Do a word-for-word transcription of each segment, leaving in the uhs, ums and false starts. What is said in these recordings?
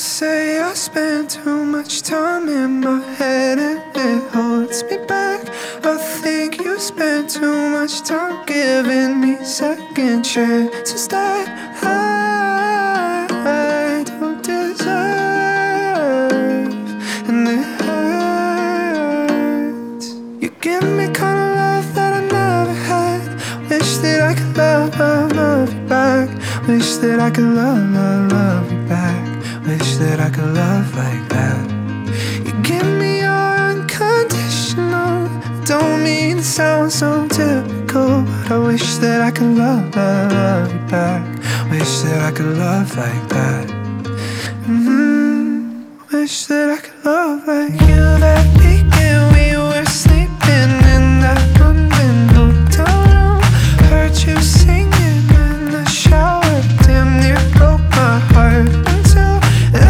say I spend too much time in my head and it holds me back. I think you spend too much time giving me second chances that I, I don't deserve, and it hurts. You give me kind of love that I never had. Wish that I could love, love, love you back. Wish that I could love, love, love you back. Wish that I could love like that. You give me your unconditional. Don't mean to sound so typical, but I wish that I could love, love, love you back. Wish that I could love like that. Mm-hmm. Wish that I could love like you. That weekend we were sleeping in that London hotel room. Heard you singing in the shower. Damn near broke my heart. Until I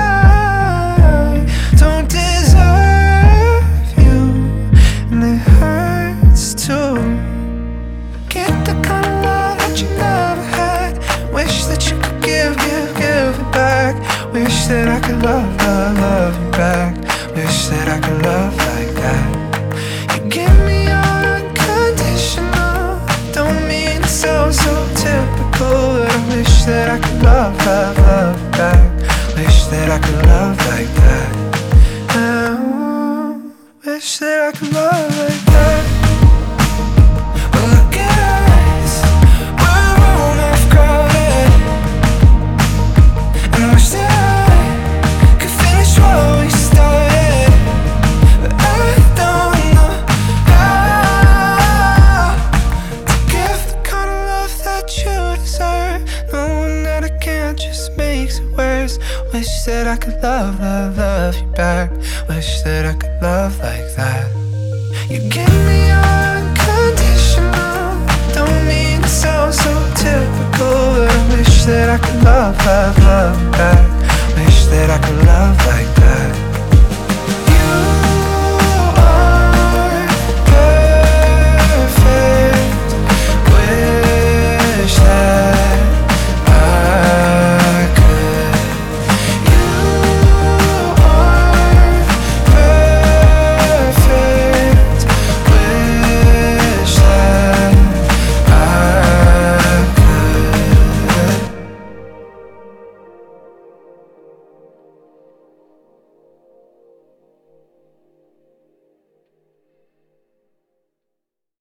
don't deserve you, and it hurts too. Get the kind of love that you never had. Wish that you could give, give, give it back. Wish that I could love, love, love you back. Wish that I could love like that. You give me your unconditional. Don't mean to sound so typical, but I wish that I could love, love, love you back. Wish that I could love like that. I wish that I could love like that. Well, look at us, we're a room half crowded, and I wish that I could finish what we started, but I don't know how to give the kind of love that you deserve, knowing that I can't just makes it worse. Wish that I could love, love, love you back. Wish that I could love like that. You give me your unconditional. Don't mean to sound so typical, but I wish that I could love, love, love you back. Wish that I could love like that.